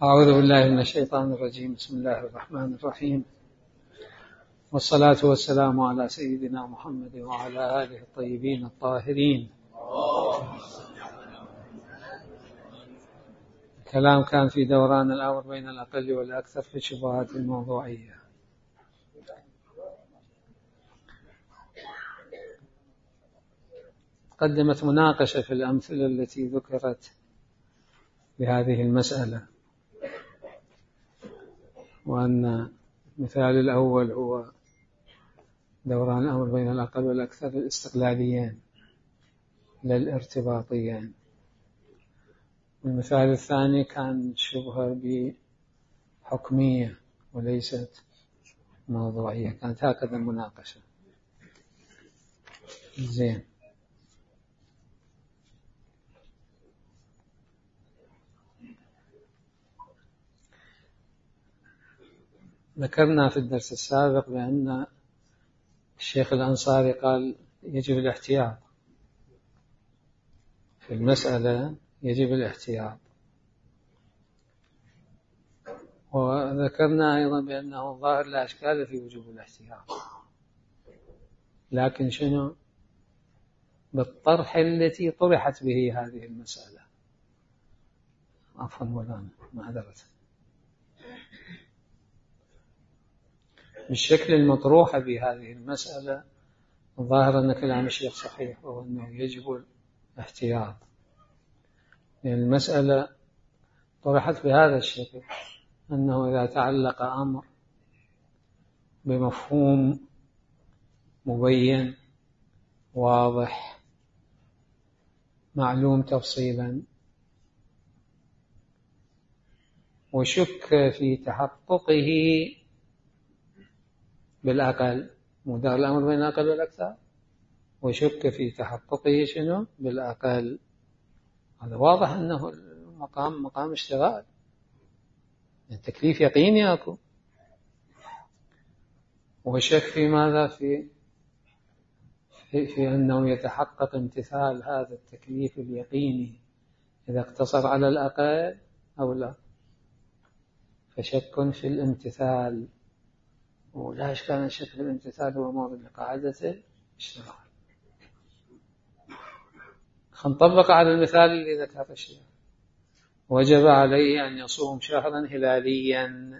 أعوذ بالله من الشيطان الرجيم. بسم الله الرحمن الرحيم، والصلاة والسلام على سيدنا محمد وعلى آله الطيبين الطاهرين. الكلام كان في دوران الأمر بين الأقل والأكثر في الشبهات الموضوعية. قدمت مناقشة في الأمثلة التي ذكرت بهذه المسألة، وأن المثال الأول هو دوران الأمر بين الأقل والأكثر الاستقلاليين لا الارتباطيين، والمثال الثاني كان شبهة بحكمية وليست موضوعية. كانت هكذا المناقشة. زين، ذكرنا في الدرس السابق بأن الشيخ الأنصاري قال يجب الاحتياط في المسألة، يجب الاحتياط. وذكرنا أيضا بأنه ظاهر لا إشكال في وجوب الاحتياط، لكن شنو بالطرح التي طرحت به هذه المسألة. عفوا مولانا معذرة. بالشكل المطروح بهذه المسألة الظاهر أن كلام الشيخ صحيح، وهو أنه يجب الاحتياط، لأن المسألة طرحت بهذا الشكل، أنه إذا تعلق أمر بمفهوم مبين واضح معلوم تفصيلا وشك في تحققه بالأقل، مدار الأمر بين الأقل والأكثر، وشك في تحققه شنو بالأقل، هذا واضح أنه مقام اشتغال، التكليف يقيني أكو، وشك في ماذا في أنه يتحقق امتثال هذا التكليف اليقيني إذا اقتصر على الأقل أو لا، فشك في الامتثال، ولا إشكال أن الشك في الامتثال هو مورد لقاعدة الاشتغال. نطبق على المثال اللي ذكر الشيخ. وجب عليه أن يصوم شهرا هلاليا،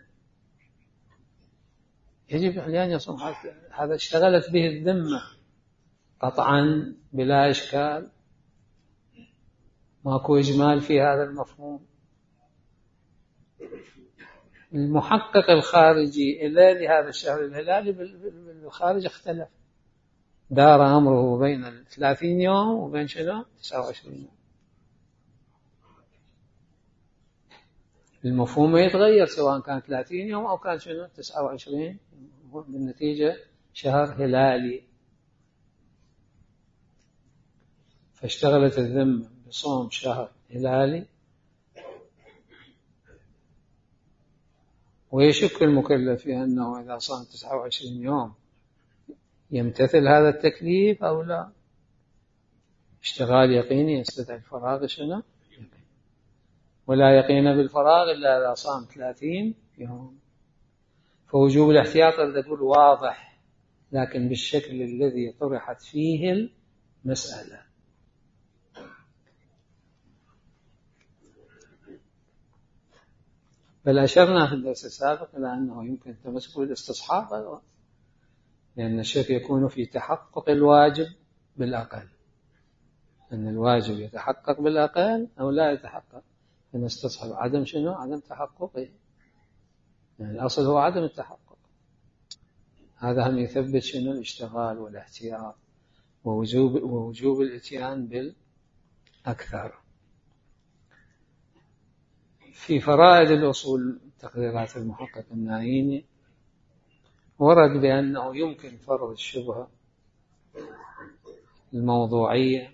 يجب عليه أن يصوم، هذا اشتغلت به الذمة قطعا بلا إشكال، ماكو إجمال في هذا المفهوم. المحقق الخارجي إلا لهذا الشهر الهلالي بالخارج اختلف، دار أمره بين 30 يوم وبين شنو 29 يوم. المفهوم يتغير سواء كان 30 يوم أو كان شنو 29، بالنتيجة شهر هلالي. فاشتغلت الذمة بصوم شهر هلالي، ويشك المكلف في أنه إذا صام 29 يوم يمتثل هذا التكليف أو لا. اشتغال يقيني يستدعي الفراغ شنو، ولا يقين بالفراغ إلا إذا صام 30 يوم. فوجوب الاحتياط تقول واضح، لكن بالشكل الذي طرحت فيه المسألة. بل أشرنا في الدرس السابق إلى أنه يمكن التمسك بالاستصحاب أيضا، لأن الشك يكون في تحقق الواجب بالأقل، أن الواجب يتحقق بالأقل أو لا يتحقق، فنستصحب عدم شنو، عدم تحققه، يعني الأصل هو عدم التحقق. هذا هم يثبت شنو الاشتغال والاحتياط ووجوب الاتيان بالأكثر. في فرائد الأصول تقريرات المحقق النايني ورد بأنه يمكن فرض الشبهة الموضوعية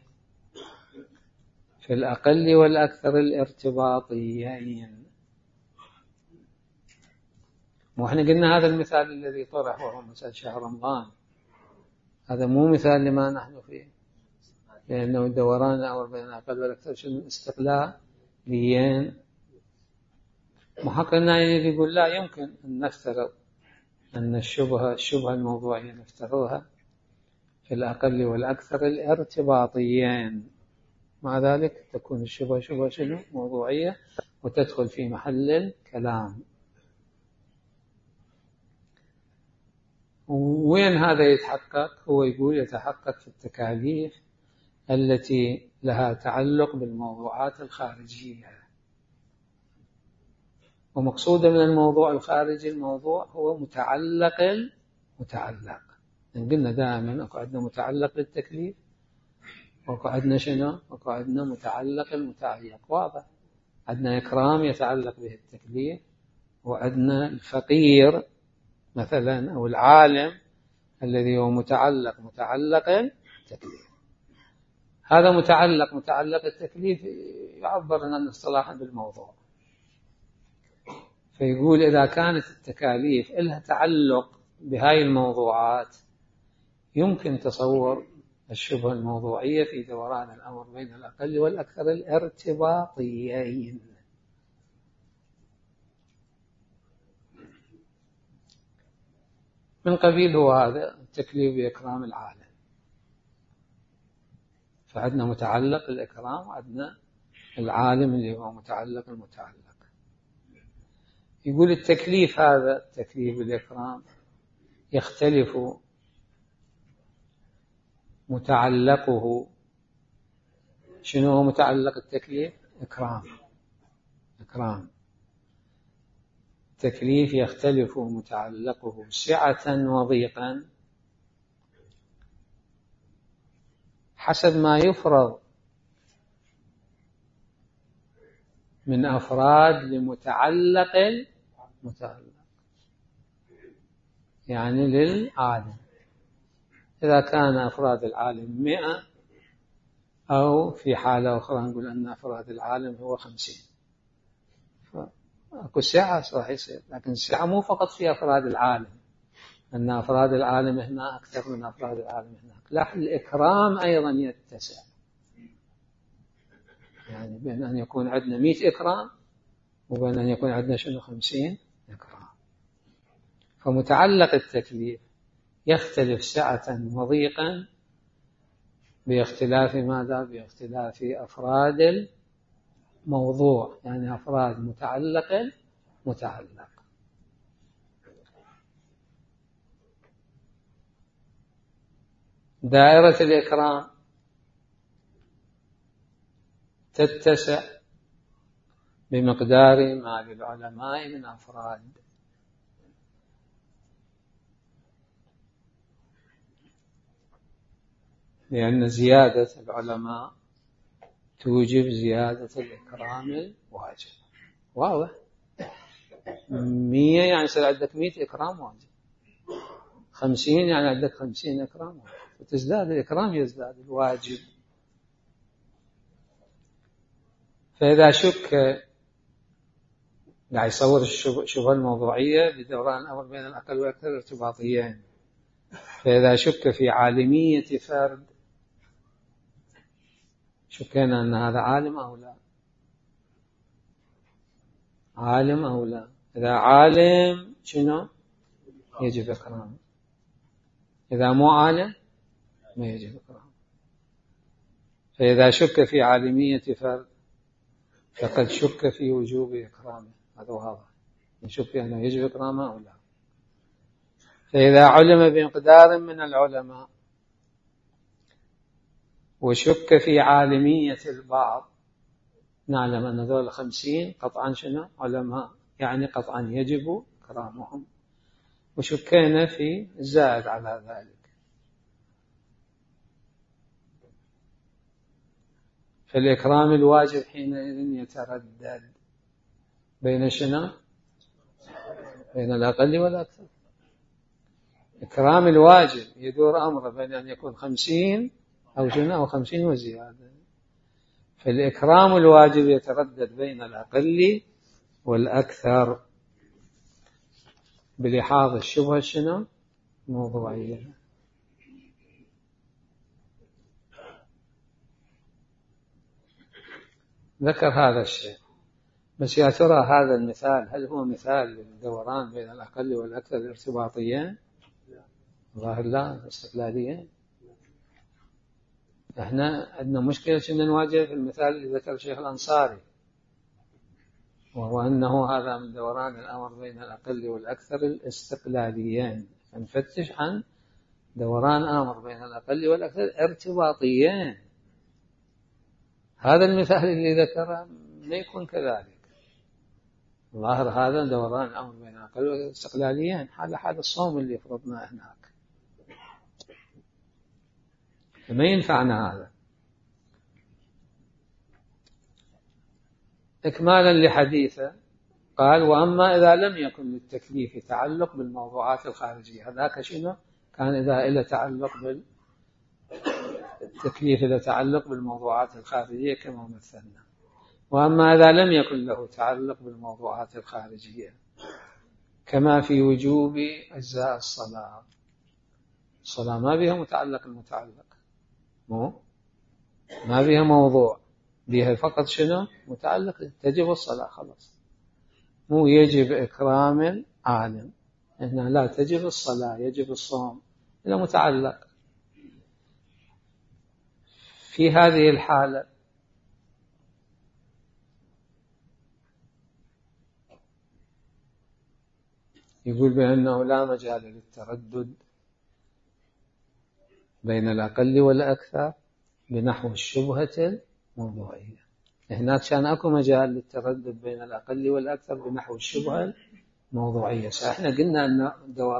في الأقل والأكثر الارتباطيين. وإحنا قلنا هذا المثال الذي طرح وهو مثال شهر رمضان، هذا مو مثال لما نحن فيه، لأنه دوران الأمر بين الأقل والأكثر شنو استقلاليين محقق النائي يقول لا يمكن أن نفترض أن الشبهة الموضوعية نفترضها في الأقل والأكثر الارتباطيين، مع ذلك تكون الشبهة شنو؟ موضوعية، وتدخل في محل الكلام. وين هذا يتحقق؟ هو يقول يتحقق في التكاليف التي لها تعلق بالموضوعات الخارجية. ومقصود من الموضوع الخارجي الموضوع هو متعلق. قلنا دائما أكو عندنا متعلق بالتكليف، وأكو عندنا شنو؟ أكو عندنا متعلق المتعلق. واضح، عندنا إكرام يتعلق به التكليف، وعندنا الفقير مثلا أو العالم الذي هو متعلق التكليف. هذا متعلق التكليف يعبر عن اصطلاحا بالموضوع. فيقول إذا كانت التكاليف لها تعلق بهاي الموضوعات يمكن تصور الشبهة الموضوعية في دوران الأمر بين الأقل والأكثر الارتباطيين. من قبيل هو هذا التكليف بإكرام العالم. فعندنا متعلق الإكرام، وعندنا العالم اللي هو متعلق المتعلق. يقول التكليف هذا، التكليف بالإكرام، يختلف متعلقه. شنو هو متعلق التكليف؟ إكرام. التكليف يختلف متعلقه سعة وضيقا حسب ما يفرض من أفراد لمتعلق يعني للعالم. إذا كان أفراد العالم 100، أو في حالة أخرى نقول أن أفراد العالم هو 50، فأكو سعة راح يصير. لكن السعة مو فقط في أفراد العالم، أن أفراد العالم هنا أكثر من أفراد العالم هناك، لا، الإكرام أيضا يتسع. يعني بين أن يكون عندنا 100 إكرام وبين أن يكون عندنا 50 إكرام. فمتعلق التكليف يختلف سعة وضيقا باختلاف ماذا؟ باختلاف أفراد الموضوع، يعني أفراد متعلق. دائرة الإكرام تتسع بمقدار ما للعلماء من أفراد، لأن زيادة العلماء توجب زيادة الإكرام الواجب. واضح؟ 100 يعني يصير عندك 100 إكرام واجب، 50 يعني عندك 50 إكرام واجب، وتزداد الإكرام يزداد الواجب. فإذا شك، يعني يصور الشبهة الموضوعية بدوران الأمر بين الأقل والأكثر ارتباطيين. فإذا شك في عالمية فرد، شكينا أن هذا عالم أو لا، عالم أو لا. إذا عالم شنو؟ يجب إكرامه. إذا مو عالم ما يجب إكرامه. فإذا شك في عالمية فرد فقد شك في وجوب إكرامه. هذا واضح، يشك أنه يجب إكرامه أو لا. فإذا علم بمقدار من العلماء وشك في عالمية البعض، نعلم أن ذول 50 قطعا شنو؟ علماء، يعني قطعا يجب إكرامهم. وشكينا في الزائد على ذلك. فالإكرام الواجب حينئذ يتردد بين شنو؟ بين الأقل والأكثر. إكرام الواجب يدور أمره بين أن يكون 50 أو شنو، أو 50 وزيادة. فالإكرام الواجب يتردد بين الأقل والأكثر بلحاظ الشبهة شنو؟ موضوعية. ذكر هذا الشيء. بس يا ترى هذا المثال هل هو مثال للدوران بين الأقل والأكثر الارتباطيين؟ ظاهر لا، استقلاليين. احنا عندنا مشكلة إن نواجه في المثال اللي ذكر الشيخ الأنصاري، وهو أنه هذا من دوران الأمر بين الأقل والأكثر الاستقلاليين، فنفتش عن دوران أمر بين الأقل والأكثر ارتباطيين. هذا المثال اللي ذكره ما يكون كذلك. ظاهر هذا دوران الأمر بين الأقل والاستقلاليين، هذا حال الصوم اللي فرضناه هناك، فما ينفعنا هذا. إكمالا لحديثه قال: وأما إذا لم يكن للتكليف تعلق بالموضوعات الخارجية. هذاك شنو كان؟ إذا إلى تعلق بالتكليف، إذا تعلق بالموضوعات الخارجية كما مثلنا. وأما إذا لم يكن له تعلق بالموضوعات الخارجية كما في وجوب أجزاء الصلاة. الصلاة ما بها متعلق، ما بها موضوع، بها فقط شنو؟ متعلق، تجب الصلاة خلاص. مو يجب إكرام العالم، هنا لا، تجب الصلاة، يجب الصوم، إلا متعلق. في هذه الحالة يقول بأنه لا مجال للتردد بين الأقل والأكثر بنحو الشبهة الموضوعية. هناك كان أكو مجال للتردد بين الأقل والأكثر بنحو الشبهة الموضوعية. احنا قلنا أن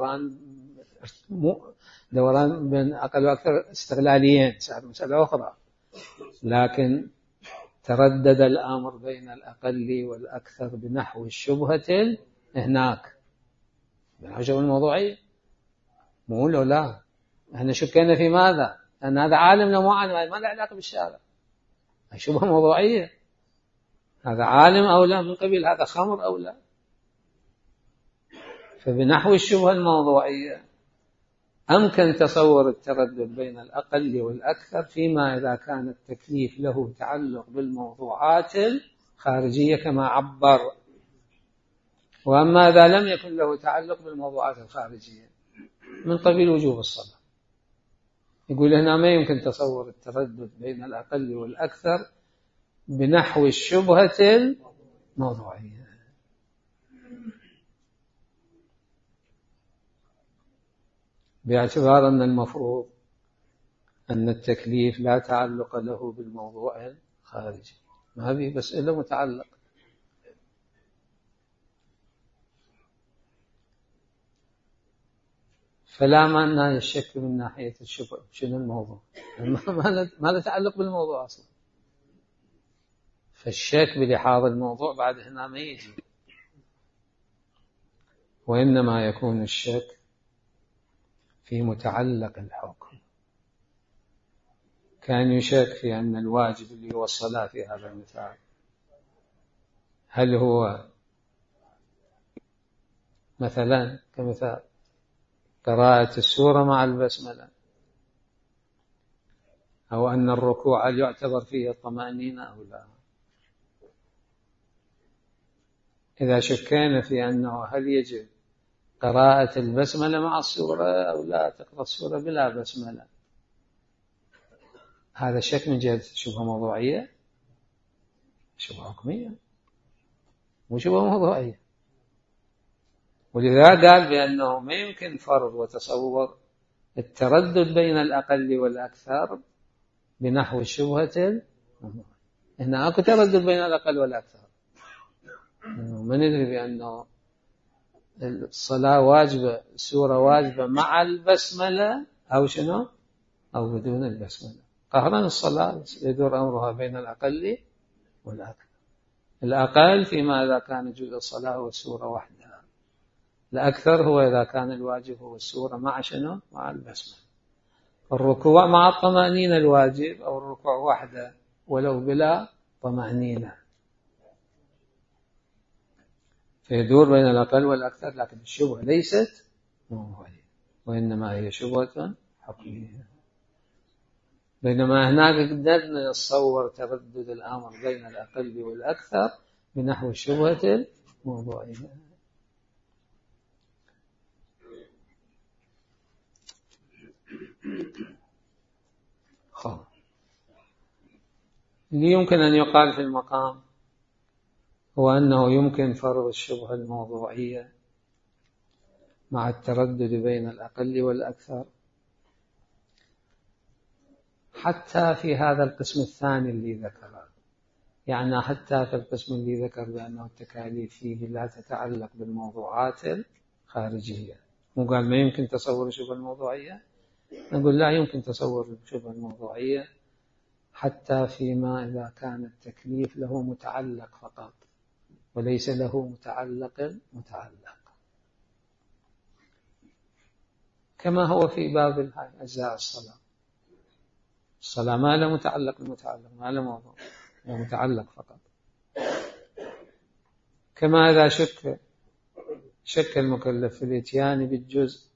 دوران بين الأقل والأكثر استغلاليين، صار مسألة أخرى، لكن تردد الأمر بين الأقل والأكثر بنحو الشبهة هناك، بنحو الشبهة الموضوعية. مو لا، احنا شكينا في ماذا؟ أن هذا عالم لا مو عالم، ما له علاقة بالشارع، هي شبهة موضوعية. هذا عالم أو لا، من قبيل هذا خمر أو لا. فبنحو الشبهة الموضوعية أمكن تصور التردد بين الأقل والأكثر فيما إذا كان التكليف له تعلق بالموضوعات الخارجية كما عبر. وأما إذا لم يكن له تعلق بالموضوعات الخارجية من قبيل وجوب الصلاة، يقول هنا ما يمكن تصور التردد بين الأقل والأكثر بنحو الشبهة الموضوعية. باعتبار أن المفروض أن التكليف لا تعلق له بالموضوع الخارجي، ما به بس إلا متعلق. فلا معنى الشك من ناحية الشبهة. شنو الموضوع؟ ما له تعلق بالموضوع أصلا، فالشك بلحاظ الموضوع بعد هنا ما يجي، وإنما يكون الشك في متعلق الحكم. كان يشك في أن الواجب اللي هو الصلاة في هذا المثال هل هو مثلا كمثال قراءة السورة مع البسملة، أو أن الركوع هل يعتبر فيه الطمأنينة أو لا. إذا شكينا في أنه هل يجب قراءة البسملة مع السورة أو لا، تقرأ السورة بلا بسملة، هذا شك من جهة شبهة موضوعية، شبهة حكمية وشبهة موضوعية. ولذا قال بأنه ما يمكن فرض وتصور التردد بين الأقل والأكثر بنحو الشبهة. هنا أكو تردد بين الأقل والأكثر، ما ندري بأنه الصلاة واجبة، السورة واجبة مع البسملة أو شنو أو بدون البسملة. قهرا الصلاة يدور أمرها بين الأقل والأكثر. الأقل فيما إذا كان جزء الصلاة والسورة وحدها، الأكثر هو إذا كان الواجب هو السورة مع شنو مع البسملة. الركوع مع الطمأنينة الواجب، أو الركوع وحده ولو بلا طمأنينة، فيدور بين الأقل والأكثر. لكن الشبهة ليست موضوعية، وإنما هي شبهة حكمية. بينما هناك قدرنا نتصور تردد الأمر بين الأقل والأكثر بنحو الشبهة الموضوعية. اللي يمكن أن يقال في المقام هو أنه يمكن فرض الشبهة الموضوعية مع التردد بين الأقل والأكثر، حتى في هذا القسم الثاني اللي ذكره، يعني حتى في القسم اللي ذكر بأنه التكاليف فيه لا تتعلق بالموضوعات الخارجية. مو قال ما يمكن تصور الشبهة الموضوعية، نقول لا يمكن تصور الشبهة الموضوعية حتى فيما إذا كان التكليف له متعلق فقط وليس له متعلق، كما هو في باب أجزاء الصلاة ما له متعلق ما له موضوع، له متعلق فقط. كما إذا شك المكلف في الإتيان بالجزء،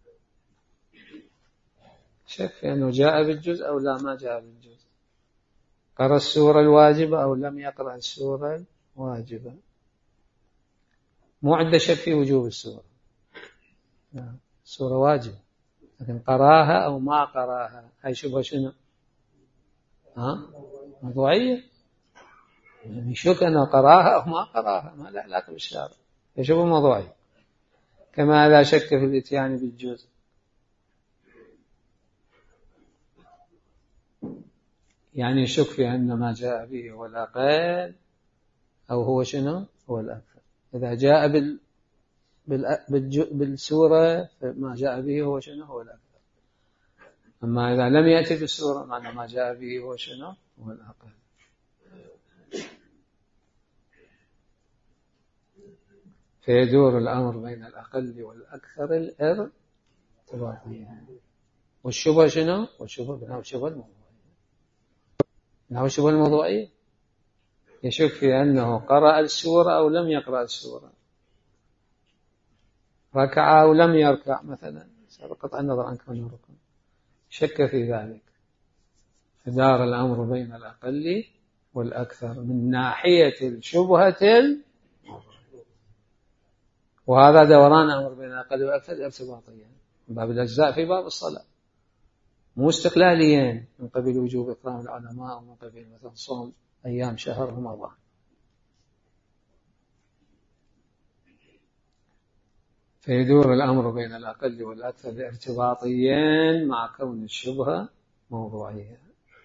شك في أنه جاء بالجزء أو لا ما جاء بالجزء، قرأ السورة الواجبة أو لم يقرأ السورة الواجبة، مو عنده شك في وجوب السورة، السورة واجبة لكن قراها أو ما قراها، هاي شبهة شنو؟ موضوعية، يعني شك أنه قراها أو ما قراها، ما له علاقة بالشارع، هي شبهة موضوعية. كما إذا شك في الإتيان بالجزء، يعني يشك في أن ما جاء به هو الأقل أو هو شنو؟ هو الأكثر. إذا جاء بالسورة ما جاء به هو شنو؟ هو الأكثر. أما إذا لم يأتي بالسورة معنى ما جاء به هو شنو؟ هو الأقل. فيدور الأمر بين الأقل والأكثر الارتباطية. والشبهة شنو؟ والشبهة بناء الشبهة الموضوعية. بناء الشبهة الموضوعية يشك في أنه قرأ السورة أو لم يقرأ السورة، ركع أو لم يركع مثلا، قطع النظر عن كونه ركن، شك في ذلك، فدار الأمر بين الأقل والأكثر من ناحية الشبهة وهذا دوران أمر بين الأقل والأكثر ارتباطيا من باب الأجزاء في باب الصلاة، مو استقلاليين من قبل وجوب إكرام العلماء ومن قبل مثلا صوم أيام شهر رمضان. فيدور الأمر بين الأقل والأكثر ارتباطيين مع كون الشبهة موضوعية.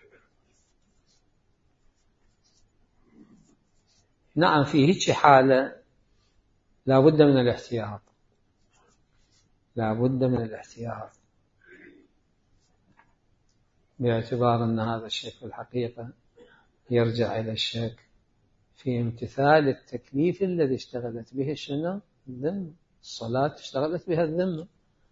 نعم في هيك حالة لا بد من الاحتياط، لا بد من الاحتياط باعتبار أن هذا الشك في الحقيقة يرجع إلى الشك في امتثال التكليف الذي اشتغلت به شنو؟ الذمة. الصلاة اشتغلت بها الذمة،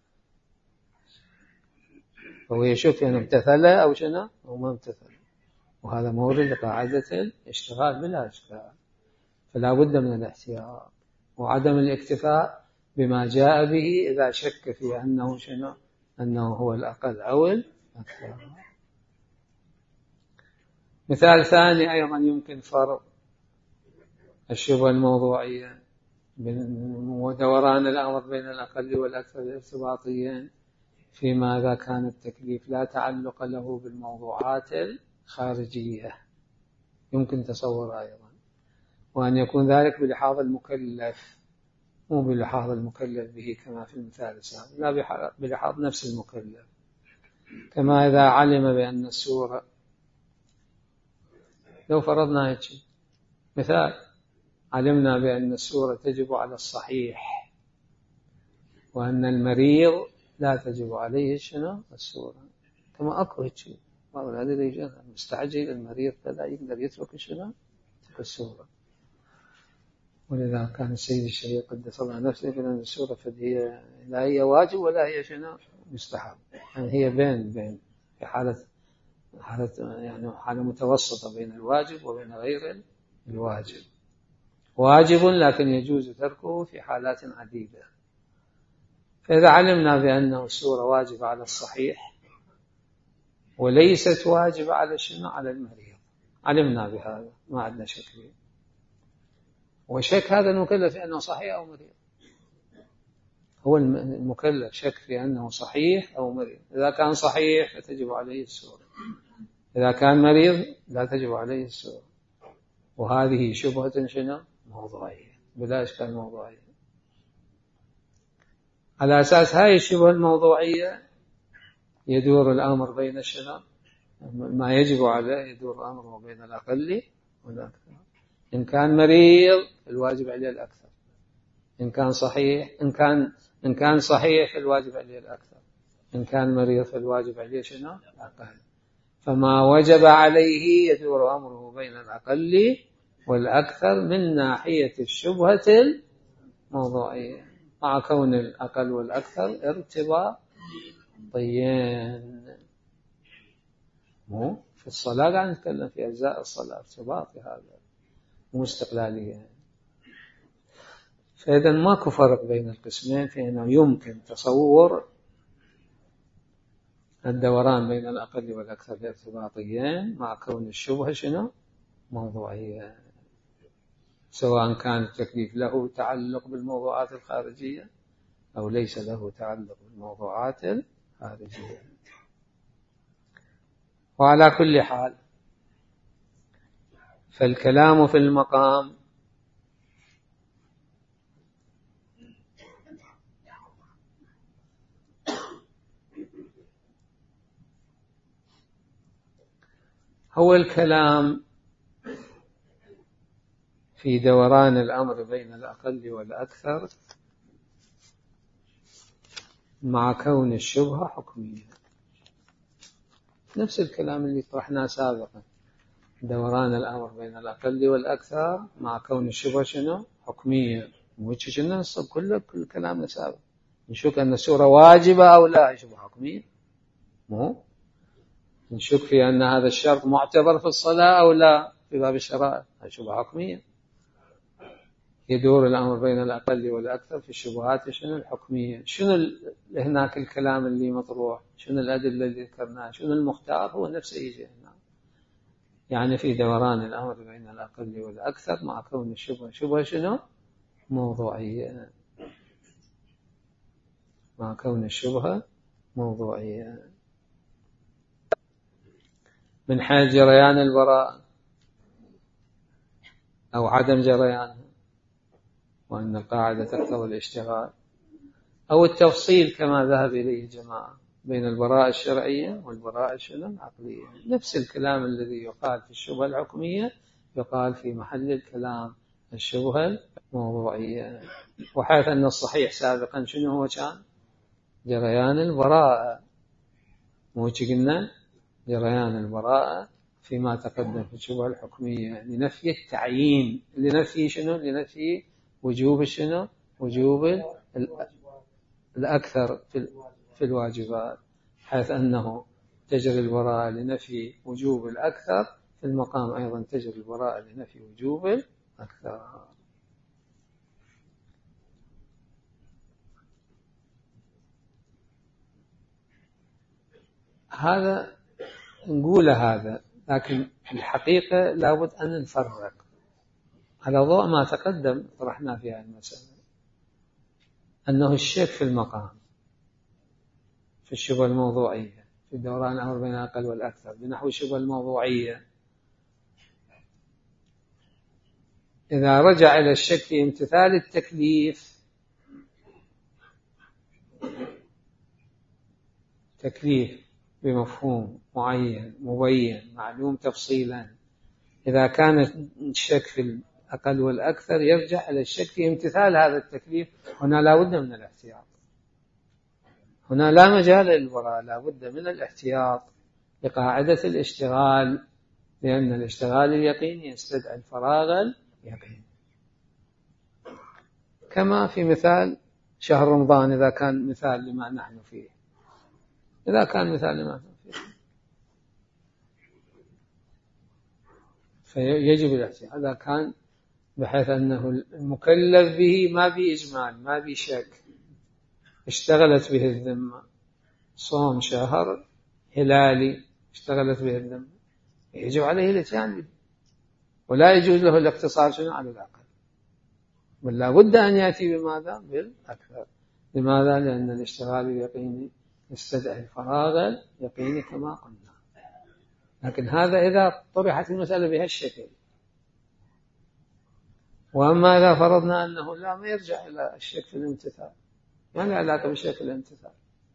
فهو يشك أن امتثل أو شنو أو ما امتثل، وهذا مورد لقاعدة الاشتغال بلا إشكال. فلا بد من الاحتياط وعدم الاكتفاء بما جاء به إذا شك في أنه شنو أنه هو الأقل أو الأكثر. مثال ثاني أيضا يمكن فرض الشبهة الموضوعية ودوران الأمر بين الأقل والأكثر الارتباطيين فيما إذا كان التكليف لا تعلق له بالموضوعات الخارجية، يمكن تصور أيضا، وأن يكون ذلك بلحاظ المكلف، مو بلحاظ المكلف به كما في المثال السابق، لا بلحاظ نفس المكلف. كما إذا علم بأن السورة، لو فرضنا هيك مثال، علمنا بأن السورة تجب على الصحيح وأن المريض لا تجب عليه شنو السورة، كما أكو هيك بعض الذي يجي مستعجل المريض فلا يقدر يترك شنو السورة. ولذا كان السيد الشهيد قدس الله نفسه يقول أن السورة فهي لا هي واجب ولا هي شنو مستحب، يعني هي بين في حالة يعني حالة متوسطة بين الواجب وبين غير الواجب. واجب لكن يجوز تركه في حالات عديدة. فإذا علمنا بأنه السورة واجبة على الصحيح وليست واجبة على شنو على المريض، علمنا بهذا ما عندنا شك فيه، وشك هذا المكلف في أنه صحيح أو مريض. هو المكلف شك في أنه صحيح أو مريض. إذا كان صحيح فتجب عليه السورة، إذا كان مريض لا تجب عليه السورة. وهذه شبهة شنو؟ موضوعية، بلا إشكال موضوعية. على أساس هاي الشبهة الموضوعية يدور الأمر بين شنو؟ ما يجب عليه يدور الأمر بين الأقل والأكثر. إن كان مريض الواجب عليه الأكثر، إن كان صحيح إن كان صحيح فالواجب عليه الأكثر، إن كان مريض فالواجب عليه شنو؟ الأقل. فما وجب عليه يدور أمره بين الأقل والأكثر من ناحية الشبهة الموضوعية، مع كون الأقل والأكثر ارتباطيين. مو في الصلاة قاعد نتكلم في أجزاء الصلاة ارتباطي، هذا مو استقلالية. فإذا ماكو فرق بين القسمين في أنه يمكن تصور الدوران بين الأقل والأكثر ارتباطيين مع كون الشبهة شنو؟ موضوعية، سواء كان التكليف له تعلق بالموضوعات الخارجية أو ليس له تعلق بالموضوعات الخارجية. وعلى كل حال فالكلام في المقام هو الكلام في دوران الأمر بين الأقل والأكثر مع كون الشبهة حكمية. نفس الكلام اللي طرحناه سابقا، دوران الأمر بين الأقل والأكثر مع كون الشبهة شنو؟ حكمية. وش شنو كل كلامنا سابق، نشك أن السورة واجبة أو لا، شبهة حكمية. مو نشك في أن هذا الشرط معتبر في الصلاة أو لا في باب الشرائع، هذه شبهة حكمية. يدور الأمر بين الأقل والأكثر في الشبهات شنو؟ الحكمية. شنو هناك الكلام اللي مطروح، شنو الأدلة اللي ذكرناها، شنو المختار، هو نفسه يجي هنا. يعني في دوران الأمر بين الأقل والأكثر مع كون الشبهة شبهة شنو؟ موضوعية، مع كون الشبهة موضوعية. من حيث جريان البراءة أو عدم جريانها، وأن القاعدة تقتضي الاشتغال، أو التفصيل كما ذهب إليه جماعة بين البراءة الشرعية والبراءة العقلية. نفس الكلام الذي يقال في الشبهة الحكمية يقال في محل الكلام الشبهة الموضوعية. وحيث أن الصحيح سابقا شنو هو كان؟ جريان البراءة. مو قلنا جريان البراءة فيما تقدم في الشبهة الحكمية لنفي التعيين، لنفي شنو؟ لنفي وجوب شنو؟ وجوب الأكثر في الواجبات، حيث أنه تجري البراءة لنفي وجوب الأكثر، في المقام أيضا تجري البراءة لنفي وجوب الأكثر. هذا نقول هذا، لكن في الحقيقة لابد أن نفرق على ضوء ما تقدم طرحنا في هذه المسألة، أنه الشك في المقام في الشبهة الموضوعية في دوران الأمر بين الأقل والأكثر بنحو الشبهة الموضوعية، إذا رجع إلى الشك في امتثال التكليف، تكليف بمفهوم معين مبين معلوم تفصيلا، إذا كان الشك في الأقل والأكثر يرجع إلى الشك في امتثال هذا التكليف. هنا لا بد من الاحتياط، هنا لا مجال للبراءة، لا بد من الاحتياط لقاعدة الاشتغال، لأن الاشتغال اليقيني يستدعي الفراغ اليقيني. كما في مثال شهر رمضان، إذا كان مثال لما نحن فيه، إذا كان مثال لما نحن فيه فيجب الاحتياط. هذا كان بحيث أنه المكلف به ما بإجمال ما بشك، اشتغلت به الذمة، صوم شهر هلالي اشتغلت به الذمة، يجب عليه الاتيان به، ولا يجوز له الاقتصار شنو على الأقل. بل لا بد أن يأتي بماذا؟ بالأكثر. لماذا؟ لأن الاشتغال اليقيني يستدعي الفراغ اليقيني كما قلنا. لكن هذا إذا طرحت المسألة بهالشكل. وأما إذا فرضنا أنه لا، ما يرجع إلى الشك في الامتثال، ما له علاقة بالشك في الامتثال،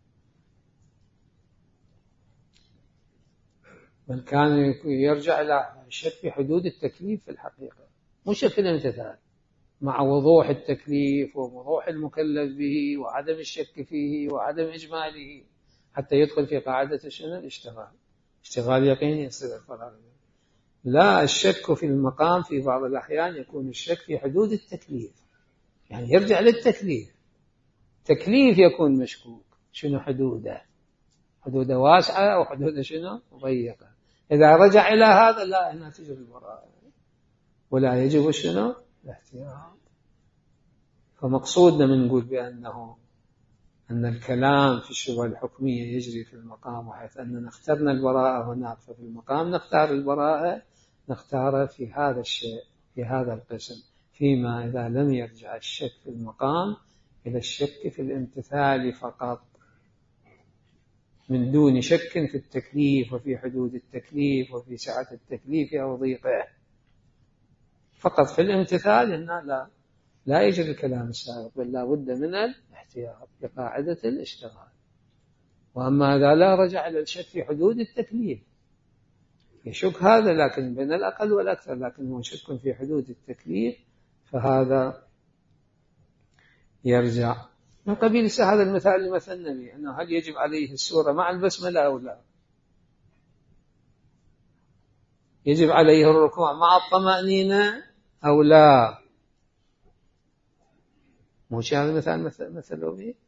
بل كان يرجع إلى الشك في حدود التكليف في الحقيقة، مش شك في الامتثال، مع وضوح التكليف ووضوح المكلف به وعدم الشك فيه وعدم إجماله، حتى يدخل في قاعدة شنو؟ الاشتغال. اشتغال يقيني يستدعي الفراغ. لا، الشك في المقام في بعض الأحيان يكون الشك في حدود التكليف، يعني يرجع للتكليف. تكليف يكون مشكوك، شنو حدوده؟ حدوده واسعة أو حدوده شنو؟ ضيقة. إذا رجع إلى هذا، لا، هنا تجري البراءة ولا يجب شنو؟ الاحتياط. فمقصودنا من نقول بأنه أن الكلام في الشبهة الحكمية يجري في المقام، وحيث أننا اخترنا البراءة هناك، ففي المقام نختار البراءة، نختارها في هذا الشيء، في هذا القسم، فيما إذا لم يرجع الشك في المقام إلى الشك في الامتثال فقط، من دون شك في التكليف وفي حدود التكليف وفي سعة التكليف أو ضيقه. فقط في الامتثال هنا لا يجري الكلام السابق، بل لا بد من الاحتياط بقاعدة الاشتغال. وأما إذا لا رجع إلى الشك في حدود التكليف، يشك هذا لكن بين الأقل والأكثر، لكن هو شك في حدود التكليف، فهذا يرجع من قبيل هذا المثال اللي مثلنا به، أنه هل يجب عليه السورة مع البسملة أو لا؟ يجب عليه الركوع مع الطمأنينة أو لا؟ مش هذا المثال مثله به؟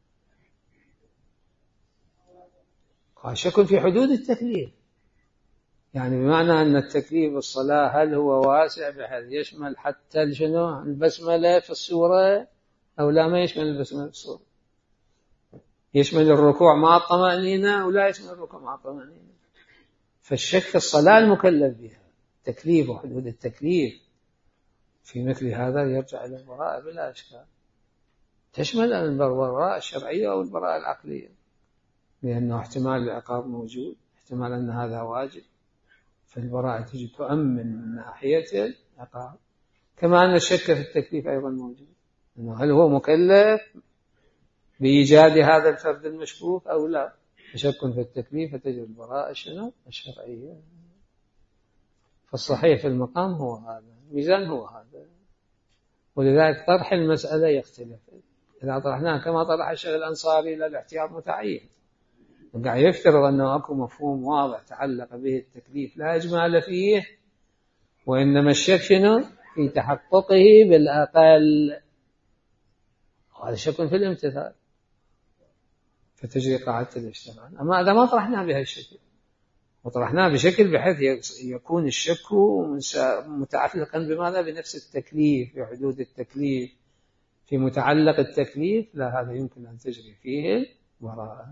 قال شك في حدود التكليف، يعني بمعنى أن التكليف بالصلاة هل هو واسع بحيث يشمل حتى شنو البسملة في السورة أو لا؟ ما يشمل البسملة في السورة. يشمل الركوع مع الطمأنينة أو لا يشمل الركوع مع الطمأنينة. فالشك في الصلاة المكلف بها، تكليف وحدود التكليف، في مثل هذا يرجع إلى البراءة بلا إشكال، تشمل البراءة الشرعية أو البراءة العقلية، لأنه احتمال العقاب موجود، احتمال أن هذا واجب، فالبراءة تجي تؤمن من ناحية العقاب. كما أن الشك في التكليف أيضا موجود، أنه هل هو مكلف بإيجاد هذا الفرد المشكوك أو لا؟ شك في التكليف فتجد البراءة شنو؟ الشرعية. فالصحيح في المقام هو هذا، الميزان هو هذا، ولذلك طرح المسألة يختلف. إذا طرحناها كما طرح الشيخ الأنصاري للاحتياط متعين، قاعد يفترض أنه أكو مفهوم واضح تعلق به التكليف لا إجمال فيه، وإنما الشك شنو؟ في تحققه بالأقل، وهذا شك في الامتثال، فتجري قاعدة الاشتغال. أما إذا ما طرحناه بهالشكل وطرحناه بشكل بحيث يكون الشك متعلقا بماذا؟ بنفس التكليف، في حدود التكليف، في متعلق التكليف، لا، هذا يمكن أن تجري فيه البراءة.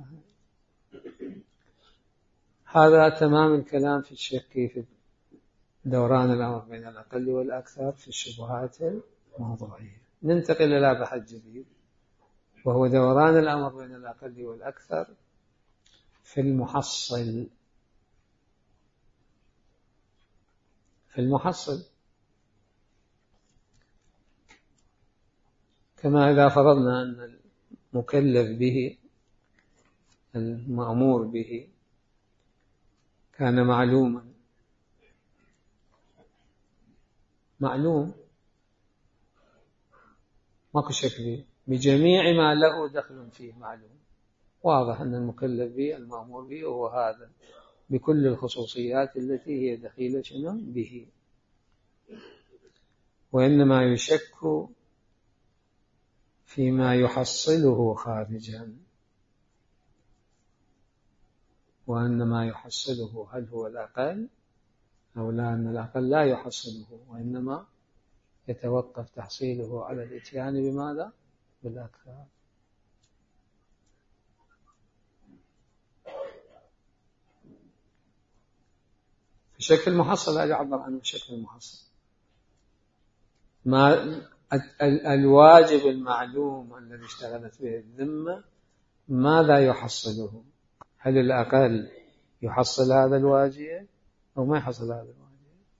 هذا تمام الكلام في الشك في دوران الأمر بين الأقل والأكثر في الشبهات الموضوعية. ننتقل إلى بحث جديد، وهو دوران الأمر بين الأقل والأكثر في المحصل. في المحصل كما إذا فرضنا أن المكلف به المأمور به كان معلوما، معلوم ماكو شك بجميع ما له دخل فيه، معلوم واضح أن المكلف به المأمور به هو هذا، بكل الخصوصيات التي هي دخيلة شنو به، وإنما يشك فيما يحصله خارجا، وإنما يحصله هل هو الأقل أو لا، أن الأقل لا يحصله، وإنما يتوقف تحصيله على الإتيان بماذا؟ بالأكثر. في شكل المحصل لا يعبر عنه بشكل المحصل، ما الواجب المعلوم الذي اشتغلت به الذمة ماذا يحصله؟ هل الأقل يحصل هذا الواجب أو ما يحصل هذا الواجب؟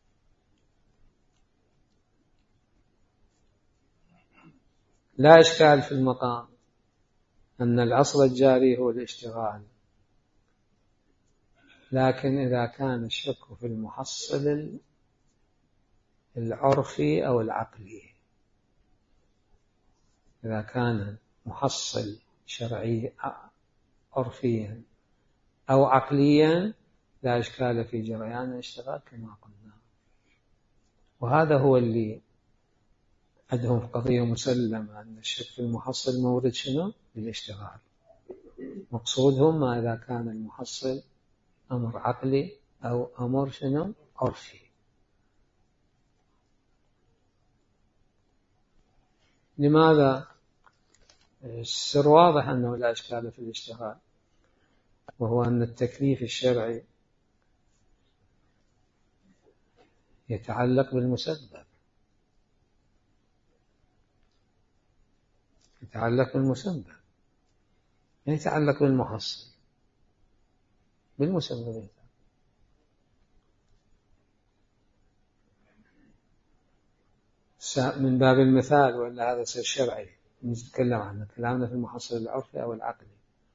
لا إشكال في المقام أن الأصل الجاري هو الاشتغال، لكن إذا كان الشك في المحصل العرفي أو العقلي، إذا كان محصل شرعي عرفيا أو عقليا لا إشكال في جريان الاشتغال كما قلنا. وهذا هو اللي عندهم قضية مسلمة أن الشك في المحصل مورد شنو؟ للاشتغال. مقصودهم ما إذا كان المحصل أمر عقلي أو أمر شنو؟ عرفي. لماذا؟ السر واضح أنه لا إشكال في الاشتغال، وهو أن التكليف الشرعي يتعلق بالمسبب، يتعلق بالمسبب، يتعلق بالمحصل، بالمسبب. من باب المثال، ولا هذا سر شرعي نتكلم عنه، كلامنا في المحصل العرفي أو العقلي.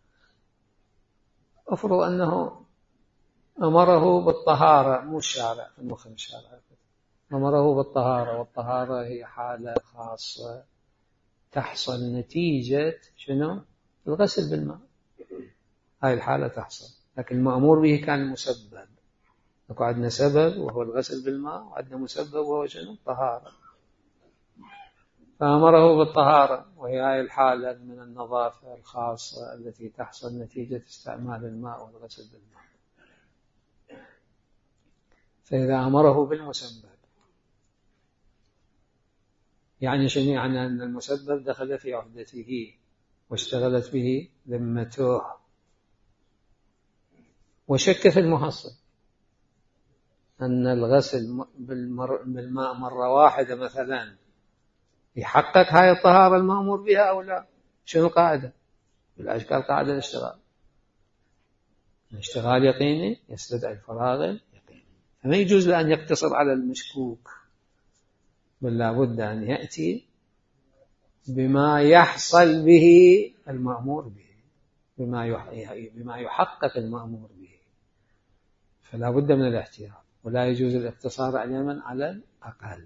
أفرض أنه أمره بالطهارة، مو الشارع، في المخ الشارع أمره بالطهارة، والطهارة هي حالة خاصة تحصل نتيجة شنو؟ الغسل بالماء. هاي الحالة تحصل، لكن المأمور به كان المسبب. عندنا سبب وهو الغسل بالماء، وعندنا مسبب وهو شنو؟ الطهارة. فأمره بالطهارة، وهي هاي الحالة من النظافة الخاصة التي تحصل نتيجة استعمال الماء والغسل بالماء. فإذا أمره بالمسبب يعني شنو؟ يعني أن المسبب دخل في عهدته واشتغلت به ذمته، وشك في المحصل أن الغسل بالماء مرة واحدة مثلا يحقق هاي الطهارة المأمور بها أو لا. شنو القاعدة؟ بالأشكال قاعدة الاشتغال. الاشتغال يقيني يستدعي الفراغ اليقيني، فما يجوز له أن يقتصر على المشكوك، بل لا بد أن يأتي بما يحصل به المأمور به، بما يحقق المأمور به. فلا بد من الاحتياط، ولا يجوز الاقتصار على على الأقل.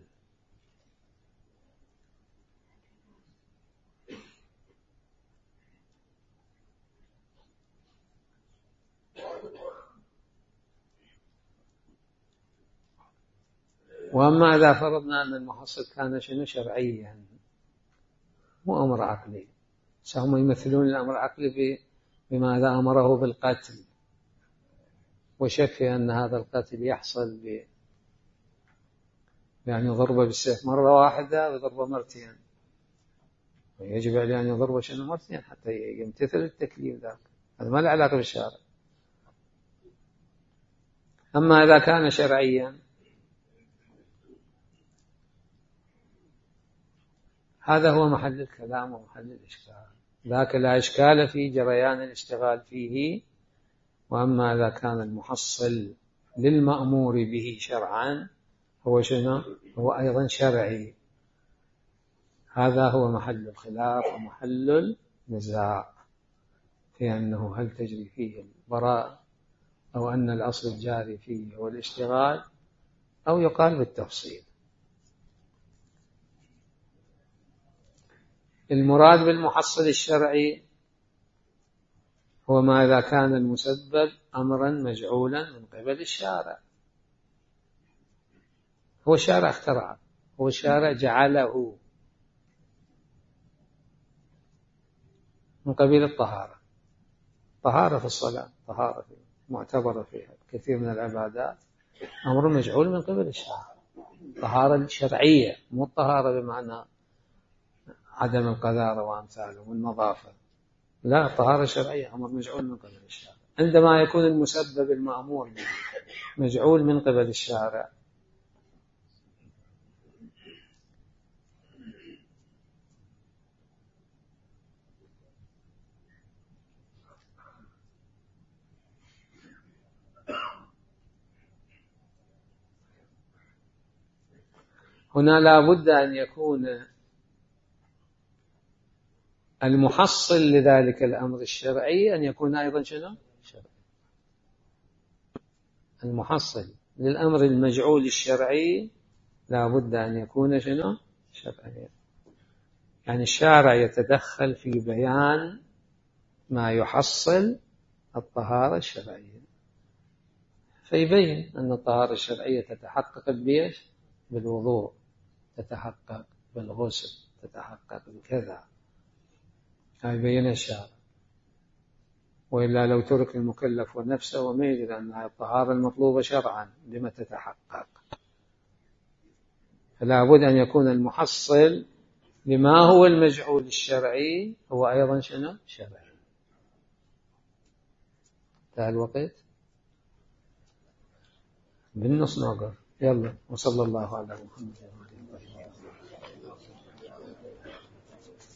وأما إذا فرضنا أن المحصل كان شنو؟ شرعيا، مو أمر عقلي. هم يمثلون الأمر العقلي بما إذا أمره بالقتل وشك في أن هذا القتل يحصل يعني ضربة بالسيف مرة واحدة وضربة مرتين، ويجب عليه أن يضرب شنو؟ مرتين حتى يمتثل التكليف ذاك. هذا ما له علاقة بالشارع. أما إذا كان شرعيا هذا هو محل الكلام ومحل الإشكال، ذاك لا إشكال في جريان الاشتغال فيه. وأما إذا كان المحصل للمأمور به شرعا هو شنو؟ هو أيضا شرعي. هذا هو محل الخلاف ومحل النزاع في أنه هل تجري فيه البراءة أو أن الأصل الجاري فيه هو الاشتغال، أو يقال بالتفصيل. المراد بالمحصل الشرعي هو ما إذا كان المسبب أمرا مجعولا من قبل الشارع. هو الشارع اخترعه، هو الشارع جعله من قبيل الطهارة. طهارة في الصلاة، طهارة في معتبرة فيها كثير من العبادات، أمر مجعول من قبل الشارع. طهارة الشرعية، مو الطهارة بمعنى عدم القذارة وأمثاله والنظافة، لا، الطهارة الشرعية أمر مجعول من قبل الشارع. عندما يكون المسبب المأمور به مجعول من قبل الشارع هنا لا بد أن يكون المحصل لذلك الأمر الشرعي أن يكون أيضا شنو؟ شرعي. المحصل للأمر المجعول الشرعي لا بد أن يكون شنو؟ شرعي. يعني الشارع يتدخل في بيان ما يحصل الطهارة الشرعية، فيبين أن الطهارة الشرعية تتحقق بإيش؟ بالوضوء، تتحقق بالغسل، تتحقق بكذا، هاي بين الشارع. وإلا لو ترك المكلف ونفسه وما يدري أن الطهارة المطلوبة شرعا لما تتحقق. فلا بد أن يكون المحصل لما هو المجعول الشرعي هو أيضا شنو؟ شرعي. انتهى الوقت، بالنص نوقف. يلا، وصلى الله على محمد.